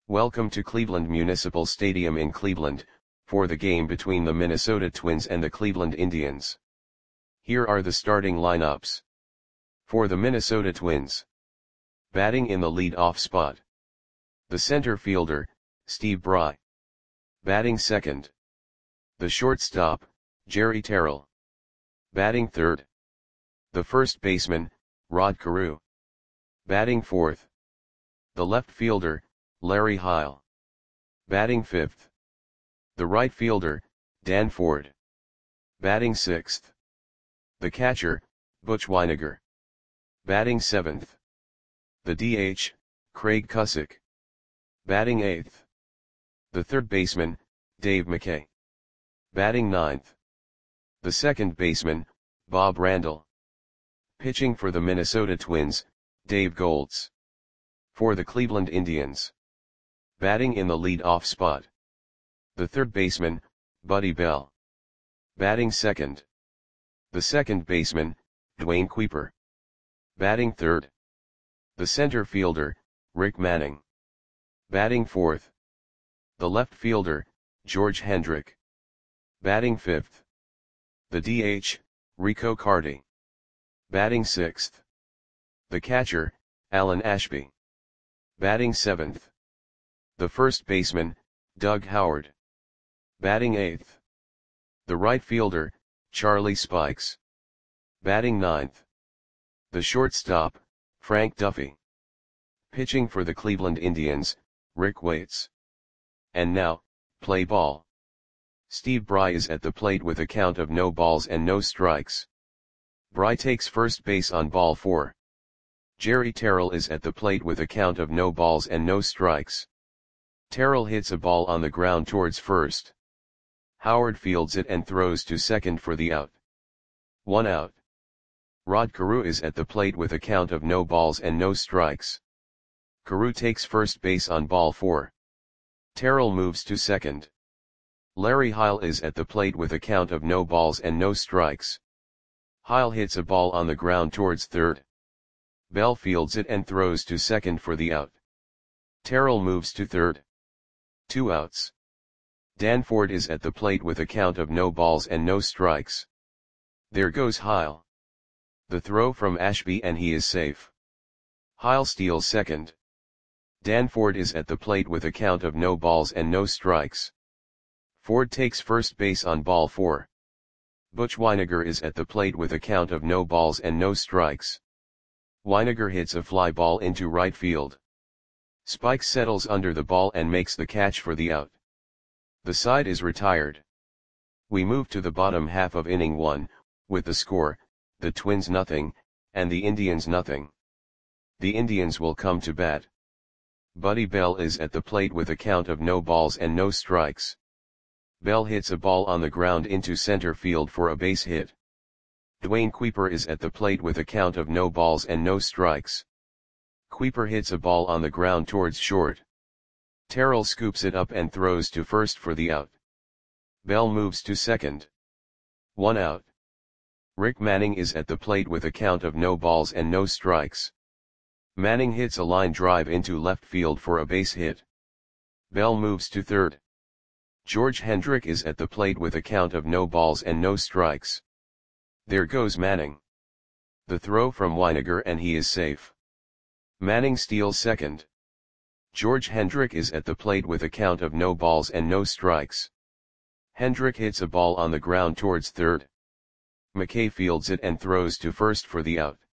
Welcome to Cleveland Municipal Stadium in Cleveland, for the game between the Minnesota Twins and the Cleveland Indians. Here are the starting lineups. For the Minnesota Twins. Batting in the lead-off spot. The center fielder, Steve Bry. Batting second. The shortstop, Jerry Terrell. Batting third. The first baseman, Rod Carew. Batting fourth. The left fielder, Larry Heil. Batting fifth. The right fielder, Dan Ford. Batting sixth. The catcher, Butch Wynegar. Batting seventh. The DH, Craig Cusick. Batting eighth. The third baseman, Dave McKay. Batting ninth. The second baseman, Bob Randall. Pitching for the Minnesota Twins, Dave Golds. For the Cleveland Indians. Batting in the lead-off spot. The third baseman, Buddy Bell. Batting second. The second baseman, Dwayne Kuiper. Batting third. The center fielder, Rick Manning. Batting fourth. The left fielder, George Hendrick. Batting fifth. The DH, Rico Carty. Batting sixth. The catcher, Alan Ashby. Batting seventh. The first baseman, Doug Howard. Batting eighth. The right fielder, Charlie Spikes. Batting ninth. The shortstop, Frank Duffy. Pitching for the Cleveland Indians, Rick Waits. And now, play ball. Steve Bry is at the plate with a count of no balls and no strikes. Bry takes first base on ball 4. Jerry Terrell is at the plate with a count of no balls and no strikes. Terrell hits a ball on the ground towards first. Howard fields it and throws to second for the out. 1 out. Rod Carew is at the plate with a count of no balls and no strikes. Carew takes first base on ball 4. Terrell moves to second. Larry Heil is at the plate with a count of no balls and no strikes. Heil hits a ball on the ground towards third. Bell fields it and throws to second for the out. Terrell moves to third. 2 outs. Dan Ford is at the plate with a count of no balls and no strikes. There goes Heil. The throw from Ashby and he is safe. Heil steals second. Dan Ford is at the plate with a count of no balls and no strikes. Ford takes first base on ball 4. Butch Wynegar is at the plate with a count of no balls and no strikes. Wynegar hits a fly ball into right field. Spikes settles under the ball and makes the catch for the out. The side is retired. We move to the bottom half of inning 1, with the score, the Twins nothing, and the Indians nothing. The Indians will come to bat. Buddy Bell is at the plate with a count of no balls and no strikes. Bell hits a ball on the ground into center field for a base hit. Dwayne Kuiper is at the plate with a count of no balls and no strikes. Kuiper hits a ball on the ground towards short. Terrell scoops it up and throws to first for the out. Bell moves to second. 1 out. Rick Manning is at the plate with a count of no balls and no strikes. Manning hits a line drive into left field for a base hit. Bell moves to third. George Hendrick is at the plate with a count of no balls and no strikes. There goes Manning. The throw from Wynegar and he is safe. Manning steals second. George Hendrick is at the plate with a count of no balls and no strikes. Hendrick hits a ball on the ground towards third. McKay fields it and throws to first for the out.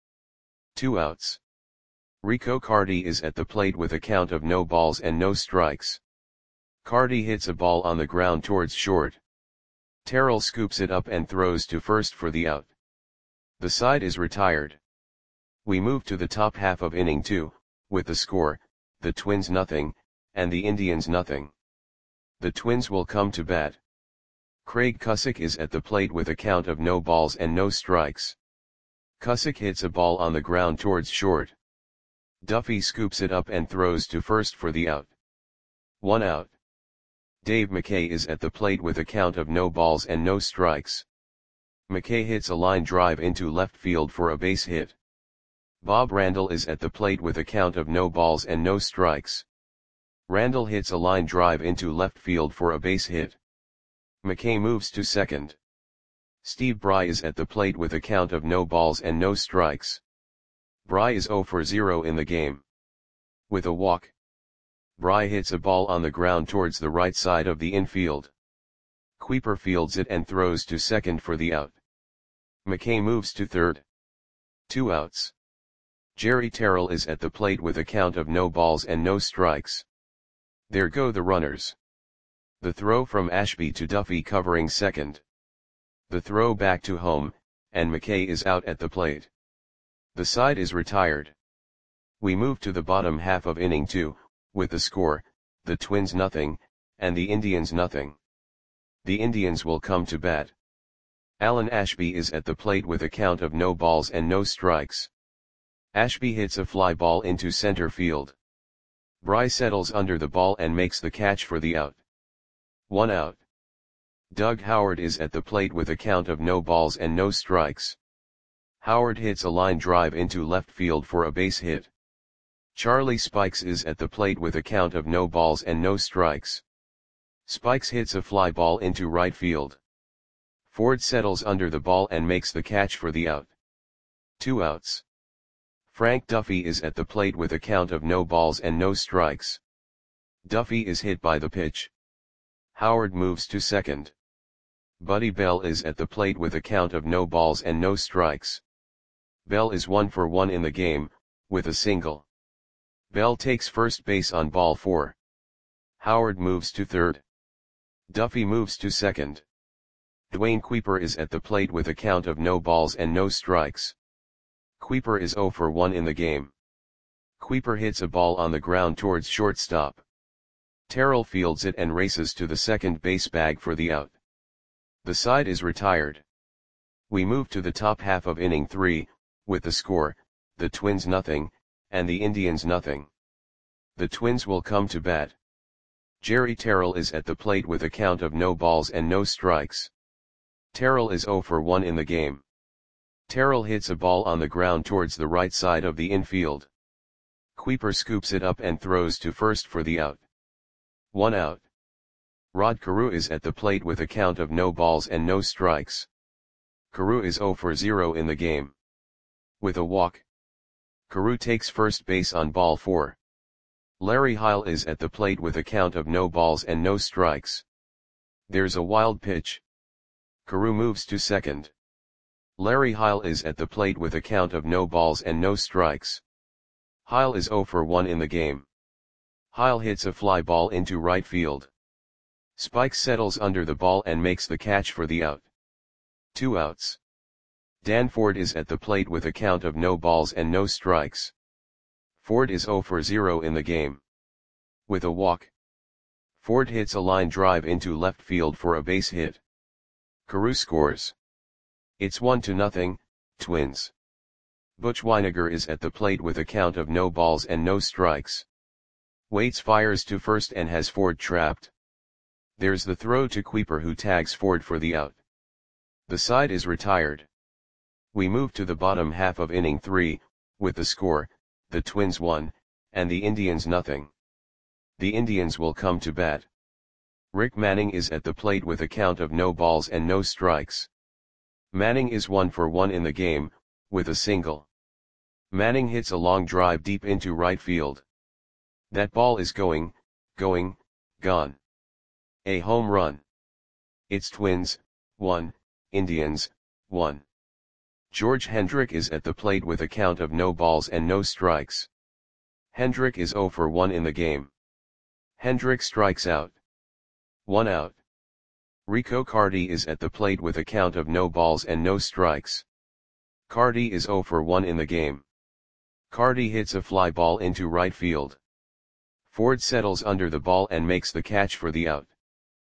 2 outs. Rico Carty is at the plate with a count of no balls and no strikes. Carty hits a ball on the ground towards short. Terrell scoops it up and throws to first for the out. The side is retired. We move to the top half of inning 2, with the score, the Twins nothing, and the Indians nothing. The Twins will come to bat. Craig Cusick is at the plate with a count of no balls and no strikes. Cusick hits a ball on the ground towards short. Duffy scoops it up and throws to first for the out. 1 out. Dave McKay is at the plate with a count of no balls and no strikes. McKay hits a line drive into left field for a base hit. Bob Randall is at the plate with a count of no balls and no strikes. Randall hits a line drive into left field for a base hit. McKay moves to second. Steve Bry is at the plate with a count of no balls and no strikes. Bry is 0 for 0 in the game. With a walk, Bry hits a ball on the ground towards the right side of the infield. Kuiper fields it and throws to second for the out. McKay moves to third. 2 outs. Jerry Terrell is at the plate with a count of no balls and no strikes. There go the runners. The throw from Ashby to Duffy covering second. The throw back to home, and McKay is out at the plate. The side is retired. We move to the bottom half of inning 2, with the score, the Twins nothing, and the Indians nothing. The Indians will come to bat. Alan Ashby is at the plate with a count of no balls and no strikes. Ashby hits a fly ball into center field. Bry settles under the ball and makes the catch for the out. 1 out. Doug Howard is at the plate with a count of no balls and no strikes. Howard hits a line drive into left field for a base hit. Charlie Spikes is at the plate with a count of no balls and no strikes. Spikes hits a fly ball into right field. Ford settles under the ball and makes the catch for the out. 2 outs. Frank Duffy is at the plate with a count of no balls and no strikes. Duffy is hit by the pitch. Howard moves to second. Buddy Bell is at the plate with a count of no balls and no strikes. Bell is 1 for 1 in the game, with a single. Bell takes first base on ball 4. Howard moves to third. Duffy moves to second. Dwayne Kuiper is at the plate with a count of no balls and no strikes. Kuiper is 0 for 1 in the game. Kuiper hits a ball on the ground towards shortstop. Terrell fields it and races to the second base bag for the out. The side is retired. We move to the top half of inning 3, with the score, the Twins nothing, and the Indians nothing. The Twins will come to bat. Jerry Terrell is at the plate with a count of no balls and no strikes. Terrell is 0 for 1 in the game. Terrell hits a ball on the ground towards the right side of the infield. Kuiper scoops it up and throws to first for the out. 1 out. Rod Carew is at the plate with a count of no balls and no strikes. Carew is 0 for 0 in the game. With a walk, Carew takes first base on ball 4. Larry Heil is at the plate with a count of no balls and no strikes. There's a wild pitch. Carew moves to second. Larry Heil is at the plate with a count of no balls and no strikes. Heil is 0 for 1 in the game. Heil hits a fly ball into right field. Spikes settles under the ball and makes the catch for the out. 2 outs. Dan Ford is at the plate with a count of no balls and no strikes. Ford is 0 for 0 in the game. With a walk, Ford hits a line drive into left field for a base hit. Carew scores. It's 1-0, Twins. Butch Weiniger is at the plate with a count of no balls and no strikes. Waits fires to first and has Ford trapped. There's the throw to Kuiper, who tags Ford for the out. The side is retired. We move to the bottom half of inning 3, with the score, the Twins 1, and the Indians nothing. The Indians will come to bat. Rick Manning is at the plate with a count of no balls and no strikes. Manning is 1 for 1 in the game, with a single. Manning hits a long drive deep into right field. That ball is going, gone. A home run. It's Twins, 1, Indians, 1. George Hendrick is at the plate with a count of no balls and no strikes. Hendrick is 0 for 1 in the game. Hendrick strikes out. 1 out. Rico Carty is at the plate with a count of no balls and no strikes. Carty is 0 for 1 in the game. Carty hits a fly ball into right field. Ford settles under the ball and makes the catch for the out.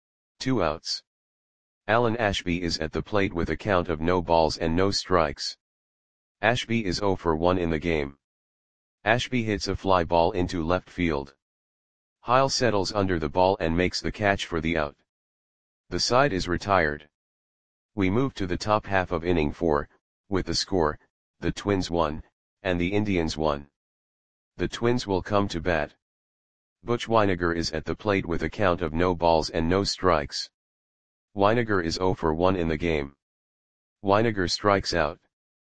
2 outs. Alan Ashby is at the plate with a count of no balls and no strikes. Ashby is 0 for 1 in the game. Ashby hits a fly ball into left field. Heil settles under the ball and makes the catch for the out. The side is retired. We move to the top half of inning 4, with the score, the Twins 1, and the Indians 1. The Twins will come to bat. Butch Wynegar is at the plate with a count of no balls and no strikes. Wynegar is 0 for 1 in the game. Wynegar strikes out.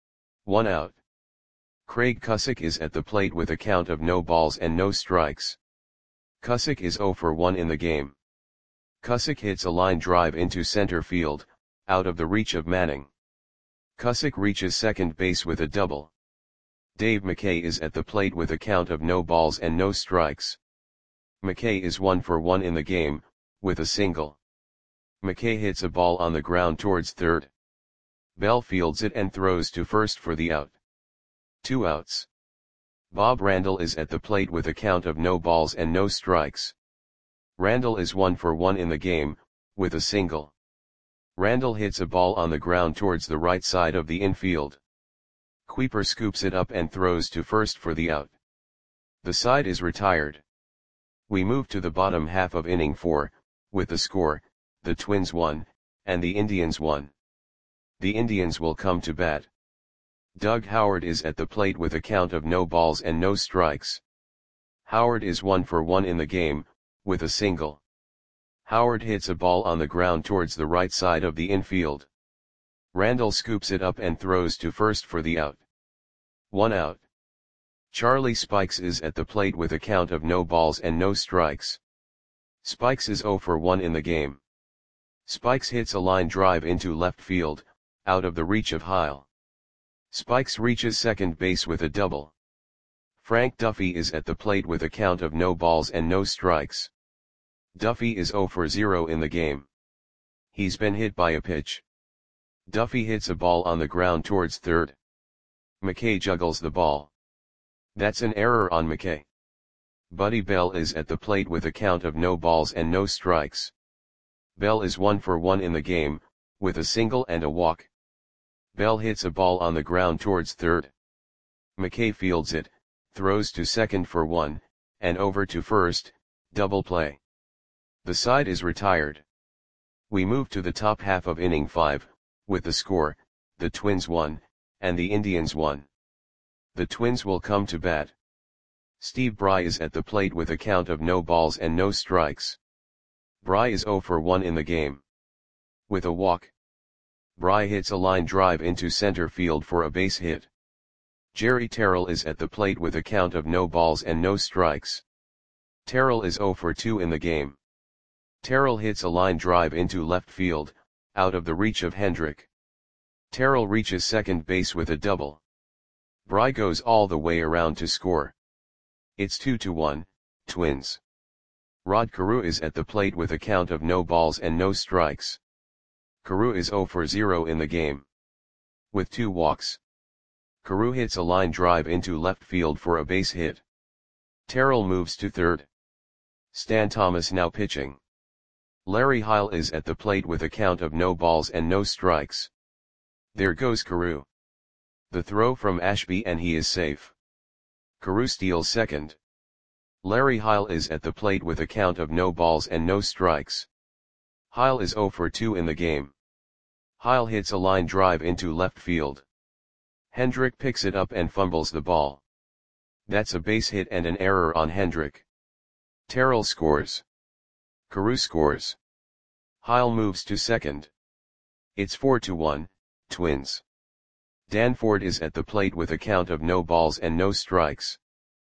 1 out. Craig Cusick is at the plate with a count of no balls and no strikes. Cusick is 0 for 1 in the game. Cusick hits a line drive into center field, out of the reach of Manning. Cusick reaches second base with a double. Dave McKay is at the plate with a count of no balls and no strikes. McKay is 1 for 1 in the game, with a single. McKay hits a ball on the ground towards third. Bell fields it and throws to first for the out. 2 outs. Bob Randall is at the plate with a count of no balls and no strikes. Randall is 1 for 1 in the game, with a single. Randall hits a ball on the ground towards the right side of the infield. Kuiper scoops it up and throws to first for the out. The side is retired. We move to the bottom half of inning 4, with the score, the Twins 1, and the Indians 1. The Indians will come to bat. Doug Howard is at the plate with a count of no balls and no strikes. Howard is 1 for 1 in the game, with a single. Howard hits a ball on the ground towards the right side of the infield. Randall scoops it up and throws to first for the out. 1 out. Charlie Spikes is at the plate with a count of no balls and no strikes. Spikes is 0 for 1 in the game. Spikes hits a line drive into left field, out of the reach of Heil. Spikes reaches second base with a double. Frank Duffy is at the plate with a count of no balls and no strikes. Duffy is 0 for 0 in the game. He's been hit by a pitch. Duffy hits a ball on the ground towards third. McKay juggles the ball. That's an error on McKay. Buddy Bell is at the plate with a count of no balls and no strikes. Bell is 1 for 1 in the game, with a single and a walk. Bell hits a ball on the ground towards third. McKay fields it, throws to second for 1, and over to first, double play. The side is retired. We move to the top half of inning 5, with the score, the Twins 1, and the Indians 1. The Twins will come to bat. Steve Bry is at the plate with a count of no balls and no strikes. Bry is 0 for 1 in the game. With a walk. Bry hits a line drive into center field for a base hit. Jerry Terrell is at the plate with a count of no balls and no strikes. Terrell is 0 for 2 in the game. Terrell hits a line drive into left field, out of the reach of Hendrick. Terrell reaches second base with a double. Bry goes all the way around to score. It's 2-1, Twins. Rod Carew is at the plate with a count of no balls and no strikes. Carew is 0 for 0 in the game. With 2 walks. Carew hits a line drive into left field for a base hit. Terrell moves to third. Stan Thomas now pitching. Larry Heil is at the plate with a count of no balls and no strikes. There goes Carew. The throw from Ashby and he is safe. Carew steals second. Larry Heil is at the plate with a count of no balls and no strikes. Heil is 0 for 2 in the game. Heil hits a line drive into left field. Hendrick picks it up and fumbles the ball. That's a base hit and an error on Hendrick. Terrell scores. Carew scores. Heil moves to second. It's 4-1, Twins. Dan Ford is at the plate with a count of no balls and no strikes.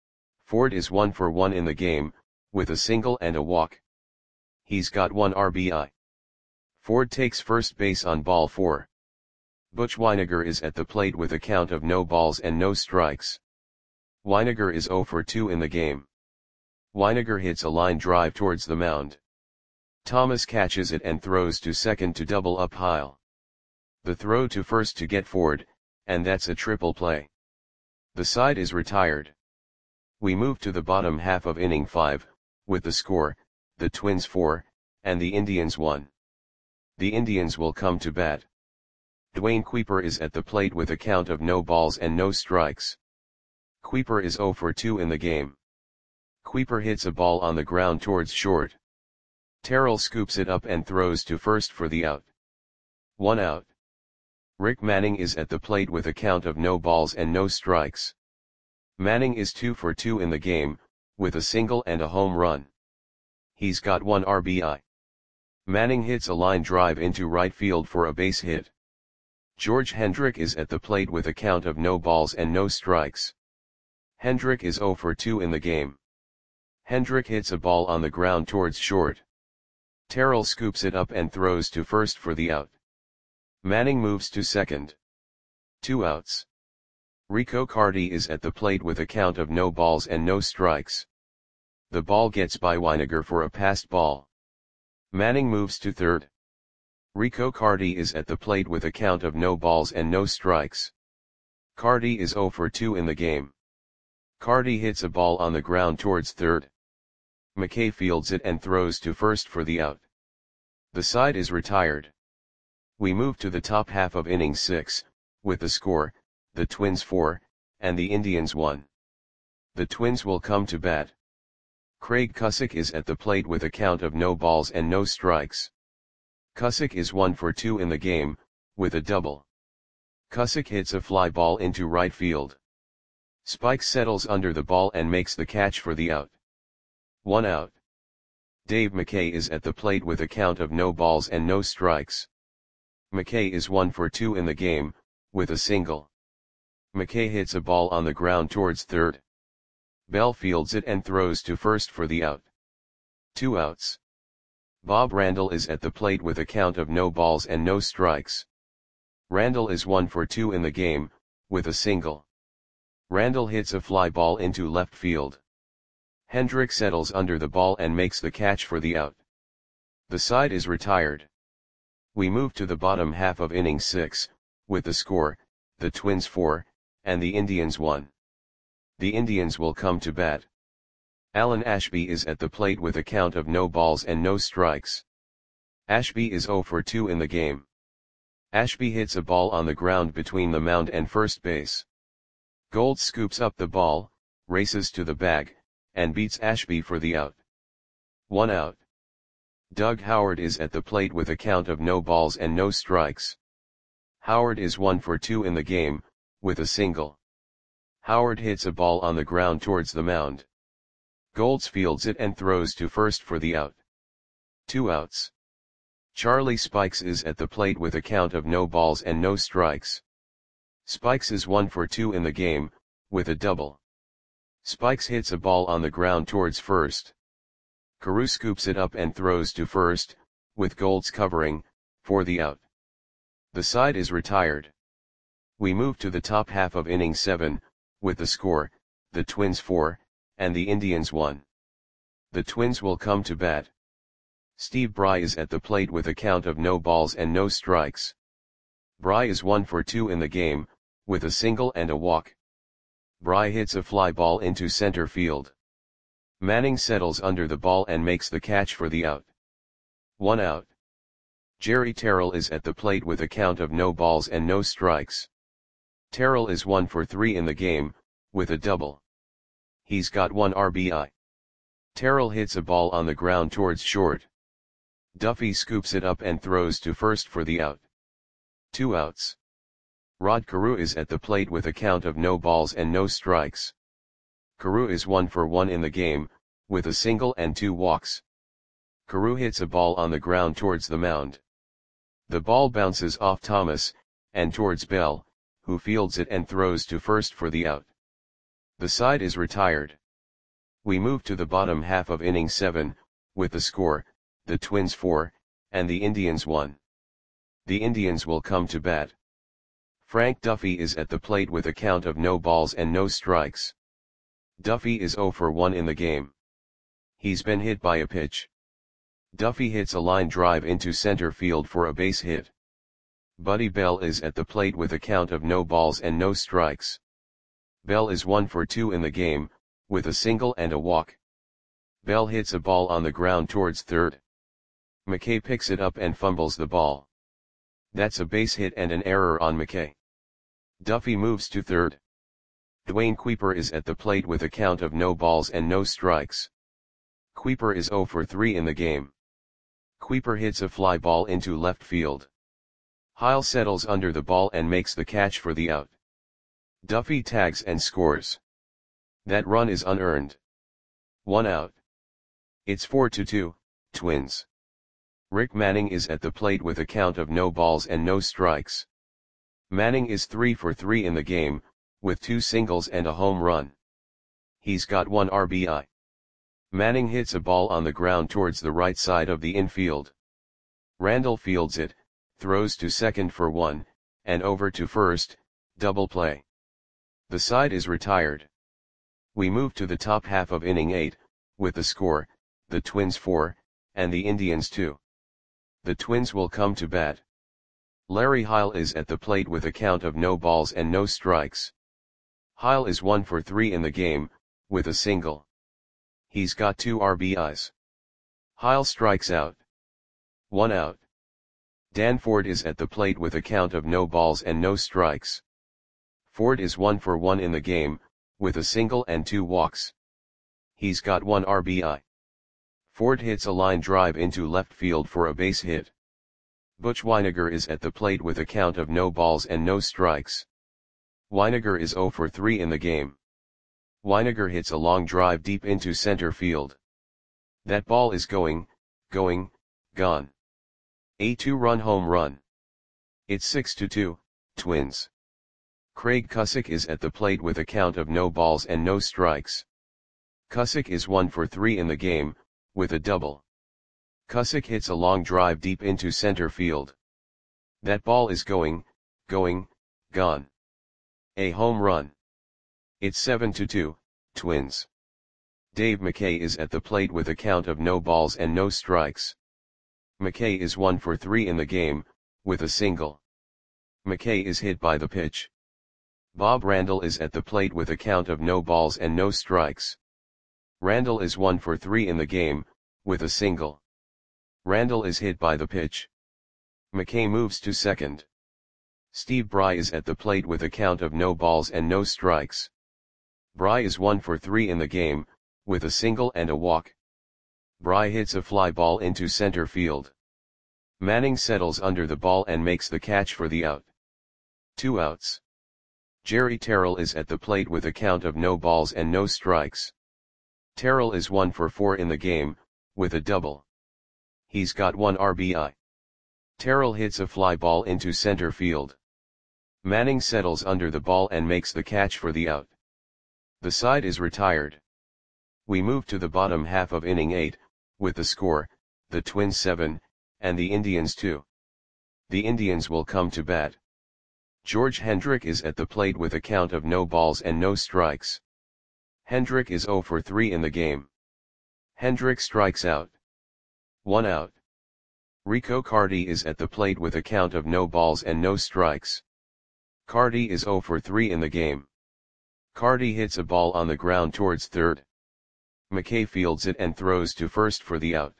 Ford is 1 for 1 in the game, with a single and a walk. He's got 1 RBI. Ford takes first base on ball 4. Butch Wynegar is at the plate with a count of no balls and no strikes. Wynegar is 0 for 2 in the game. Wynegar hits a line drive towards the mound. Thomas catches it and throws to second to double up Heil. The throw to first to get Ford, and that's a triple play. The side is retired. We move to the bottom half of inning 5, with the score, the Twins 4, and the Indians 1. The Indians will come to bat. Dwayne Kuiper is at the plate with a count of no balls and no strikes. Kuiper is 0 for 2 in the game. Kuiper hits a ball on the ground towards short. Terrell scoops it up and throws to first for the out. 1 out. Rick Manning is at the plate with a count of no balls and no strikes. Manning is 2 for 2 in the game, with a single and a home run. He's got 1 RBI. Manning hits a line drive into right field for a base hit. George Hendrick is at the plate with a count of no balls and no strikes. Hendrick is 0 for 2 in the game. Hendrick hits a ball on the ground towards short. Terrell scoops it up and throws to first for the out. Manning moves to second. 2 outs. Rico Carty is at the plate with a count of no balls and no strikes. The ball gets by Weiniger for a passed ball. Manning moves to third. Rico Carty is at the plate with a count of no balls and no strikes. Carty is 0 for 2 in the game. Carty hits a ball on the ground towards third. McKay fields it and throws to first for the out. The side is retired. We move to the top half of inning 6, with the score, the Twins 4, and the Indians 1. The Twins will come to bat. Craig Cusick is at the plate with a count of no balls and no strikes. Cusick is 1 for 2 in the game, with a double. Cusick hits a fly ball into right field. Spike settles under the ball and makes the catch for the out. 1 out. Dave McKay is at the plate with a count of no balls and no strikes. McKay is 1 for 2 in the game, with a single. McKay hits a ball on the ground towards third. Bell fields it and throws to first for the out. 2 outs. Bob Randall is at the plate with a count of no balls and no strikes. Randall is 1 for 2 in the game, with a single. Randall hits a fly ball into left field. Hendrick settles under the ball and makes the catch for the out. The side is retired. We move to the bottom half of inning 6, with the score, the Twins 4, and the Indians 1. The Indians will come to bat. Alan Ashby is at the plate with a count of no balls and no strikes. Ashby is 0 for 2 in the game. Ashby hits a ball on the ground between the mound and first base. Gold scoops up the ball, races to the bag, and beats Ashby for the out. 1 out. Doug Howard is at the plate with a count of no balls and no strikes. Howard is 1 for 2 in the game, with a single. Howard hits a ball on the ground towards the mound. Golds fields it and throws to first for the out. 2 outs. Charlie Spikes is at the plate with a count of no balls and no strikes. Spikes is 1 for 2 in the game, with a double. Spikes hits a ball on the ground towards first. Carew scoops it up and throws to first, with Golds covering, for the out. The side is retired. We move to the top half of inning 7, with the score, the Twins 4, and the Indians 1. The Twins will come to bat. Steve Bry is at the plate with a count of no balls and no strikes. Bry is 1 for 2 in the game, with a single and a walk. Bry hits a fly ball into center field. Manning settles under the ball and makes the catch for the out. 1 out. Jerry Terrell is at the plate with a count of no balls and no strikes. Terrell is 1 for 3 in the game, with a double. He's got 1 RBI. Terrell hits a ball on the ground towards short. Duffy scoops it up and throws to first for the out. 2 outs. Rod Carew is at the plate with a count of no balls and no strikes. Carew is 1 for 1 in the game, with a single and 2 walks. Carew hits a ball on the ground towards the mound. The ball bounces off Thomas, and towards Bell, who fields it and throws to first for the out. The side is retired. We move to the bottom half of inning 7, with the score, the Twins 4, and the Indians 1. The Indians will come to bat. Frank Duffy is at the plate with a count of no balls and no strikes. Duffy is 0 for 1 in the game. He's been hit by a pitch. Duffy hits a line drive into center field for a base hit. Buddy Bell is at the plate with a count of no balls and no strikes. Bell is 1 for 2 in the game, with a single and a walk. Bell hits a ball on the ground towards third. McKay picks it up and fumbles the ball. That's a base hit and an error on McKay. Duffy moves to third. Dwayne Kuiper is at the plate with a count of no balls and no strikes. Kuiper is 0 for 3 in the game. Kuiper hits a fly ball into left field. Heil settles under the ball and makes the catch for the out. Duffy tags and scores. That run is unearned. 1 out. It's 4-2, Twins. Rick Manning is at the plate with a count of no balls and no strikes. Manning is 3 for 3 in the game, with 2 singles and a home run. He's got 1 RBI. Manning hits a ball on the ground towards the right side of the infield. Randall fields it, throws to second for 1, and over to first, double play. The side is retired. We move to the top half of inning 8, with the score, the Twins 4, and the Indians 2. The Twins will come to bat. Larry Heil is at the plate with a count of no balls and no strikes. Heil is 1 for 3 in the game, with a single. He's got 2 RBIs. Heil strikes out. 1 out. Dan Ford is at the plate with a count of no balls and no strikes. Ford is 1 for 1 in the game, with a single and 2 walks. He's got 1 RBI. Ford hits a line drive into left field for a base hit. Butch Wynegar is at the plate with a count of no balls and no strikes. Wynegar is 0 for 3 in the game. Wynegar hits a long drive deep into center field. That ball is going, gone. A 2-run home run. It's 6-2, Twins. Craig Cusick is at the plate with a count of no balls and no strikes. Cusick is 1 for 3 in the game, with a double. Cusick hits a long drive deep into center field. That ball is going, gone. A home run. It's 7-2, Twins. Dave McKay is at the plate with a count of no balls and no strikes. McKay is 1 for 3 in the game, with a single. McKay is hit by the pitch. Bob Randall is at the plate with a count of no balls and no strikes. Randall is 1 for 3 in the game, with a single. Randall is hit by the pitch. McKay moves to second. Steve Bry is at the plate with a count of no balls and no strikes. Bry is 1 for 3 in the game, with a single and a walk. Bry hits a fly ball into center field. Manning settles under the ball and makes the catch for the out. 2 outs. Jerry Terrell is at the plate with a count of no balls and no strikes. Terrell is 1 for 4 in the game, with a double. He's got 1 RBI. Terrell hits a fly ball into center field. Manning settles under the ball and makes the catch for the out. The side is retired. We move to the bottom half of inning 8, with the score, the Twins 7, and the Indians 2. The Indians will come to bat. George Hendrick is at the plate with a count of no balls and no strikes. Hendrick is 0 for 3 in the game. Hendrick strikes out. 1 out. Rico Carty is at the plate with a count of no balls and no strikes. Carty is 0 for 3 in the game. Carty hits a ball on the ground towards third. McKay fields it and throws to first for the out.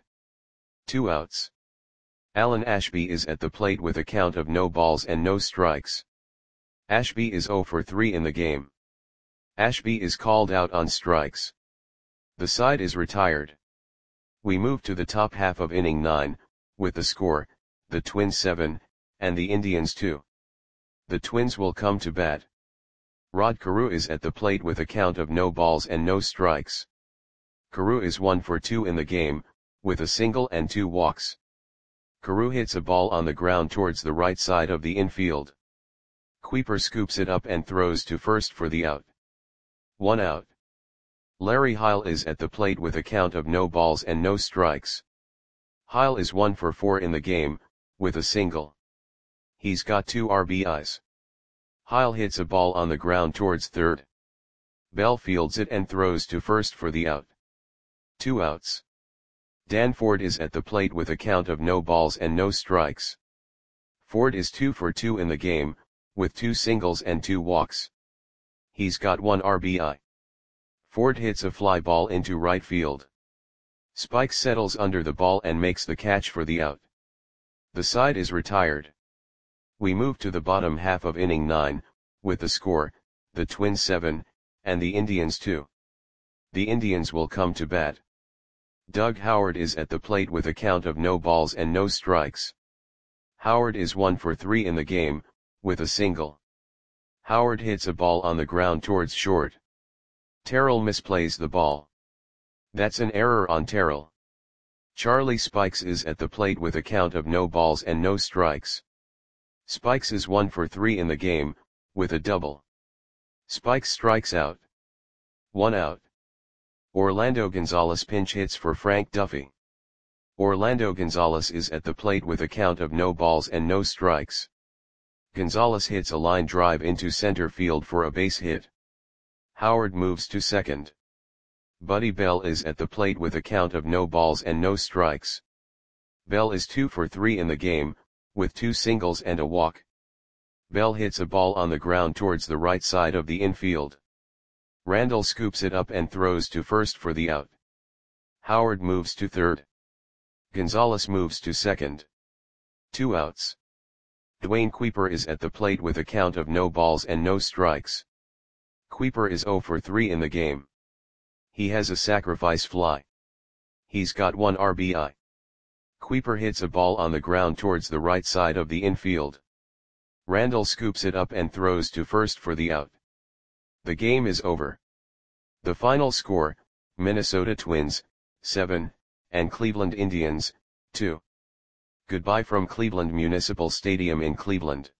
2 outs. Alan Ashby is at the plate with a count of no balls and no strikes. Ashby is 0 for 3 in the game. Ashby is called out on strikes. The side is retired. We move to the top half of inning 9, with the score, the Twins 7, and the Indians 2. The Twins will come to bat. Rod Carew is at the plate with a count of no balls and no strikes. Carew is 1 for 2 in the game, with a single and 2 walks. Carew hits a ball on the ground towards the right side of the infield. Kuiper scoops it up and throws to first for the out. 1 out. Larry Heil is at the plate with a count of no balls and no strikes. Heil is 1 for 4 in the game, with a single. He's got 2 RBIs. Heil hits a ball on the ground towards third. Bell fields it and throws to first for the out. 2 outs. Dan Ford is at the plate with a count of no balls and no strikes. Ford is 2 for 2 in the game, with 2 singles and 2 walks. He's got 1 RBI. Ford hits a fly ball into right field. Spike settles under the ball and makes the catch for the out. The side is retired. We move to the bottom half of inning 9, with the score, the Twins 7, and the Indians 2. The Indians will come to bat. Doug Howard is at the plate with a count of no balls and no strikes. Howard is 1 for 3 in the game, with a single. Howard hits a ball on the ground towards short. Terrell misplays the ball. That's an error on Terrell. Charlie Spikes is at the plate with a count of no balls and no strikes. Spikes is 1 for 3 in the game, with a double. Spikes strikes out. 1 out. Orlando Gonzalez pinch hits for Frank Duffy. Orlando Gonzalez is at the plate with a count of no balls and no strikes. Gonzalez hits a line drive into center field for a base hit. Howard moves to second. Buddy Bell is at the plate with a count of no balls and no strikes. Bell is 2 for 3 in the game, with 2 singles and a walk. Bell hits a ball on the ground towards the right side of the infield. Randall scoops it up and throws to first for the out. Howard moves to third. Gonzalez moves to second. 2 outs. Dwayne Kuiper is at the plate with a count of no balls and no strikes. Kuiper is 0 for 3 in the game. He has a sacrifice fly. He's got 1 RBI. Kuiper hits a ball on the ground towards the right side of the infield. Randall scoops it up and throws to first for the out. The game is over. The final score, Minnesota Twins, 7, and Cleveland Indians, 2. Goodbye from Cleveland Municipal Stadium in Cleveland.